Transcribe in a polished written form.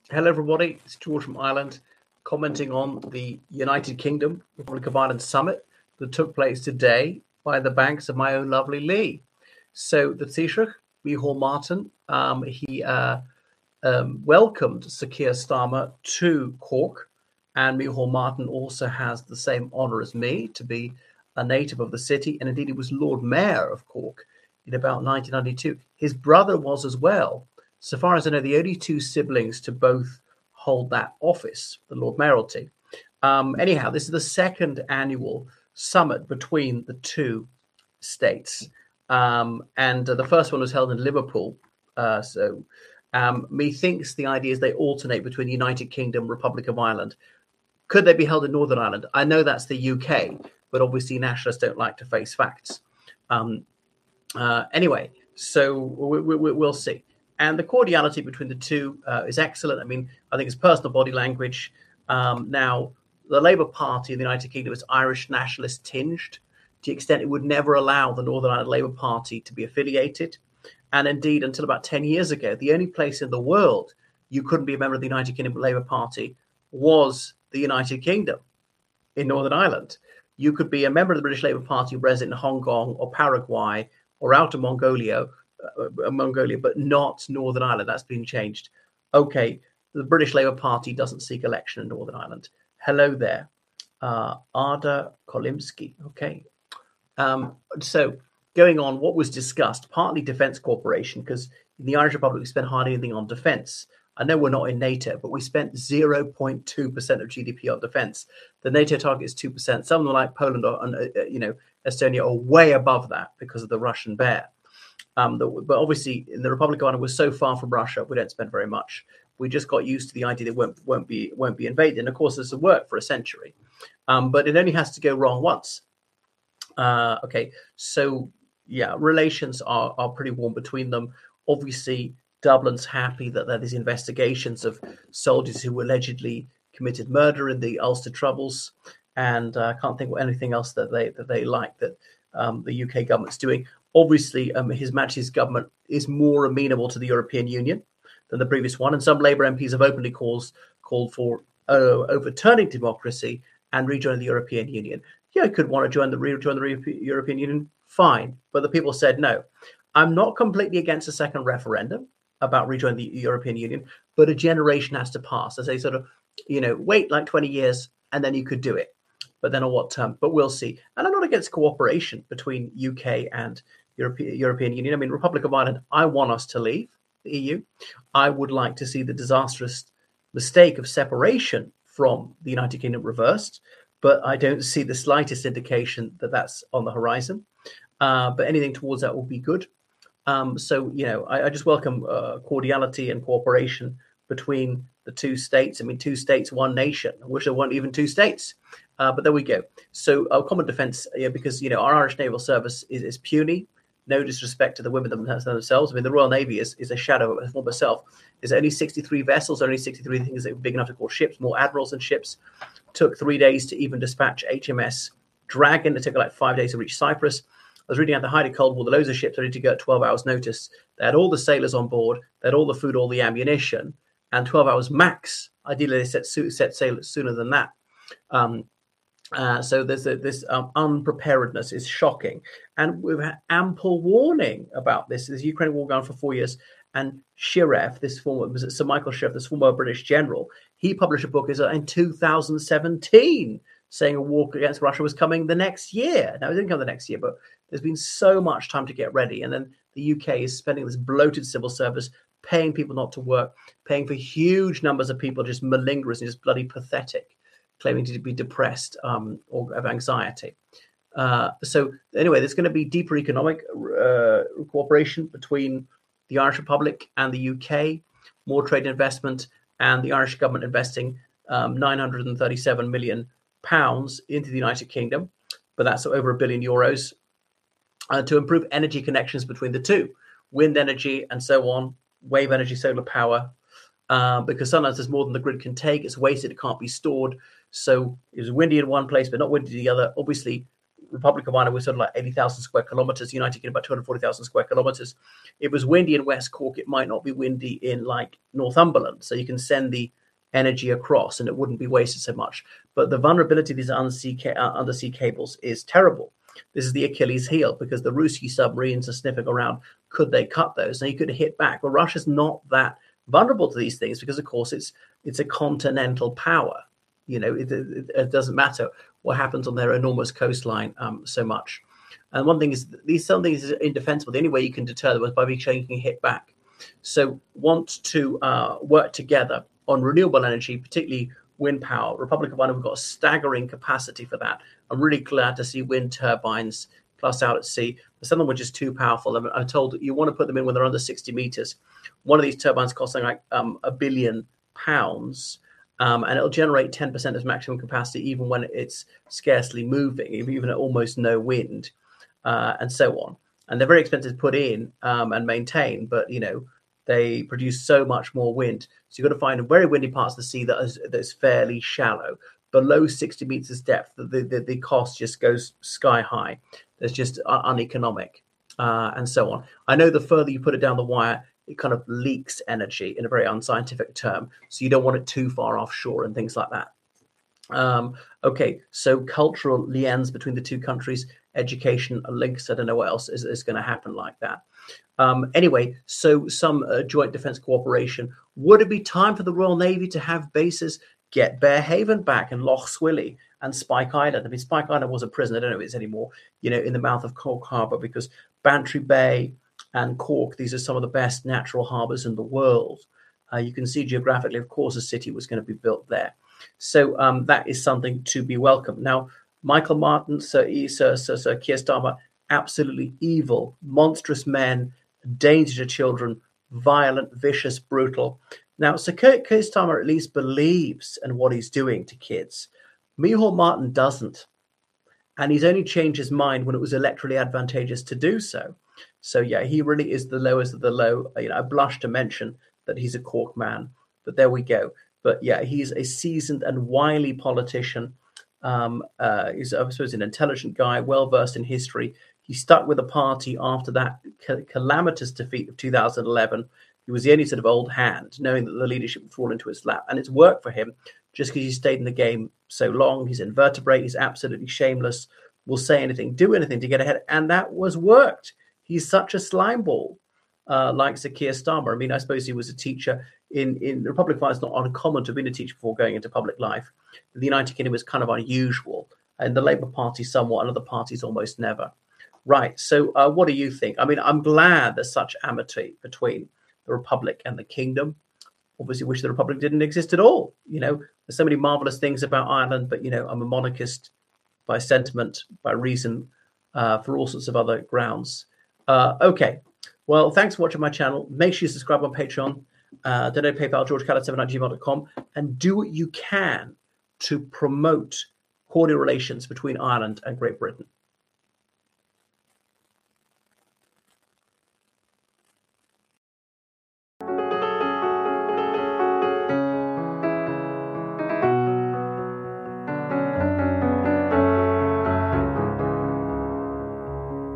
Hello, everybody. It's George from Ireland, commenting on the United Kingdom Republic of Ireland summit that took place today by the banks of my own lovely Lee. So the Taoiseach, Micheál Martin, he welcomed Sir Keir Starmer to Cork, and Micheál Martin also has the same honour as me to be a native of the city, and indeed he was Lord Mayor of Cork in about 1992. His brother was as well. So far as I know, the only two siblings to both hold that office, the Lord Mayoralty. Anyhow, this is the second annual summit between the two states. And the first one was held in Liverpool. Methinks the idea is they alternate between the United Kingdom, Republic of Ireland. Could they be held in Northern Ireland? I know that's the UK, but obviously nationalists don't like to face facts. Anyway, so we'll see. And the cordiality between the two is excellent. I mean, I think it's personal body language. Now, the Labour Party in the United Kingdom is Irish nationalist tinged to the extent it would never allow the Northern Ireland Labour Party to be affiliated. And indeed, until about 10 years ago, the only place in the world you couldn't be a member of the United Kingdom Labour Party was the United Kingdom in Northern Ireland. You could be a member of the British Labour Party resident in Hong Kong or Paraguay or out of Mongolia, but not Northern Ireland. That's been changed. Okay, the British Labour Party doesn't seek election in Northern Ireland. Hello there, Arda Kolimsky. Okay, so going on, what was discussed, partly Defence Corporation, because in the Irish Republic we spent hardly anything on defence. I know we're not in NATO, but we spent 0.2% of GDP on defence. The NATO target is 2%. Some like Poland and Estonia are way above that because of the Russian bear. But obviously, in the Republic of Ireland, we're so far from Russia, we don't spend very much. We just got used to the idea that won't be invaded. And of course, this will work for a century, but it only has to go wrong once. Okay, so yeah, relations are pretty warm between them. Obviously, Dublin's happy that there's investigations of soldiers who allegedly committed murder in the Ulster Troubles, and I can't think of anything else that they like that the UK government's doing. Obviously, His Majesty's government is more amenable to the European Union than the previous one, and some Labour MPs have openly called for overturning democracy and rejoining the European Union. Yeah, I could want to rejoin the European Union, fine, but the people said no. I'm not completely against a second referendum about rejoining the European Union, but a generation has to pass. As they sort of, wait like 20 years and then you could do it. But then on what term? But we'll see. And I'm not against cooperation between UK and European Union. I mean, Republic of Ireland, I want us to leave the EU. I would like to see the disastrous mistake of separation from the United Kingdom reversed, but I don't see the slightest indication that that's on the horizon. But anything towards that will be good. So, I just welcome cordiality and cooperation between the two states. I mean, two states, one nation. I wish there weren't even two states. But there we go. So common defence, because, our Irish naval service is puny. No disrespect to the women themselves. I mean, the Royal Navy is a shadow of its former self. There's only 63 vessels, only 63 things that are big enough to call ships, more admirals than ships. Took 3 days to even dispatch HMS Dragon. It took like 5 days to reach Cyprus. I was reading at the height of Cold War, the loads of ships ready to go at 12 hours notice. They had all the sailors on board, they had all the food, all the ammunition, and 12 hours max. Ideally, they set sail sooner than that. So there's this unpreparedness is shocking. And we've had ample warning about this. This Ukraine war going on for 4 years. And Shiref, Sir Michael Shiref, this former British general, he published a book in 2017 saying a war against Russia was coming the next year. Now, it didn't come the next year, but there's been so much time to get ready. And then the UK is spending this bloated civil service, paying people not to work, paying for huge numbers of people just malingerers and just bloody pathetic, claiming to be depressed or have anxiety. So anyway, there's going to be deeper economic cooperation between the Irish Republic and the UK, more trade investment, and the Irish government investing £937 million into the United Kingdom, but that's over €1 billion, to improve energy connections between the two, wind energy and so on, wave energy, solar power, because sometimes there's more than the grid can take. It's wasted, it can't be stored. So it's windy in one place, but not windy in the other. Obviously, Republic of Ireland was sort of like 80,000 square kilometers, United Kingdom about 240,000 square kilometers. If it was windy in West Cork, it might not be windy in like Northumberland. So you can send the energy across and it wouldn't be wasted so much. But the vulnerability of these undersea cables is terrible. This is the Achilles heel because the Ruski submarines are sniffing around. Could they cut those? Now you could hit back. Well, Russia's not that vulnerable to these things because, of course, it's a continental power. It doesn't matter what happens on their enormous coastline so much. And one thing is, some things are indefensible. The only way you can deter them is by being shown you can hit back. So want to work together on renewable energy, particularly wind power. Republic of Ireland, we've got a staggering capacity for that. I'm really glad to see wind turbines plus out at sea. But some of them were just too powerful. I'm told that you want to put them in when they're under 60 meters. One of these turbines costs something like £1 billion. And it'll generate 10% of maximum capacity, even when it's scarcely moving, even at almost no wind, and so on. And they're very expensive to put in and maintain, but they produce so much more wind. So you've got to find very windy parts of the sea that's fairly shallow. Below 60 meters depth, the cost just goes sky high. It's just uneconomic, and so on. I know the further you put it down the wire, it kind of leaks energy in a very unscientific term. So you don't want it too far offshore and things like that. Okay, so cultural liaisons between the two countries, education, links, I don't know what else is going to happen like that. Anyway, so some joint defense cooperation. Would it be time for the Royal Navy to have bases? Get Bearhaven back and Lough Swilly and Spike Island. I mean, Spike Island was a prison. I don't know if it's anymore, in the mouth of Cork Harbour, because Bantry Bay and Cork, these are some of the best natural harbours in the world. You can see geographically, of course, a city was going to be built there. So that is something to be welcomed. Now, Michael Martin, Sir Keir Starmer, absolutely evil, monstrous men, danger to children, violent, vicious, brutal. Now, Sir Keir Starmer at least believes in what he's doing to kids. Micheál Martin doesn't. And he's only changed his mind when it was electorally advantageous to do so. So, yeah, he really is the lowest of the low. I blush to mention that he's a Cork man, but there we go. But, yeah, he's a seasoned and wily politician. He's, I suppose, an intelligent guy, well-versed in history. He stuck with the party after that calamitous defeat of 2011. He was the only sort of old hand, knowing that the leadership would fall into his lap. And it's worked for him just because he stayed in the game so long. He's invertebrate. He's absolutely shameless. Will say anything, do anything to get ahead. And that was worked. He's such a slime ball, like Sir Keir Starmer. I mean, I suppose he was a teacher in the Republic of Ireland. It's not uncommon to have been a teacher before going into public life. In the United Kingdom is kind of unusual. And the Labour Party somewhat, and other parties almost never. Right. So what do you think? I mean, I'm glad there's such amity between the Republic and the Kingdom. Obviously wish the Republic didn't exist at all. There's so many marvelous things about Ireland, but, I'm a monarchist by sentiment, by reason, for all sorts of other grounds. Okay. Well, thanks for watching my channel. Make sure you subscribe on Patreon. Donate PayPal, georgecallard7@gmail.com, and do what you can to promote cordial relations between Ireland and Great Britain.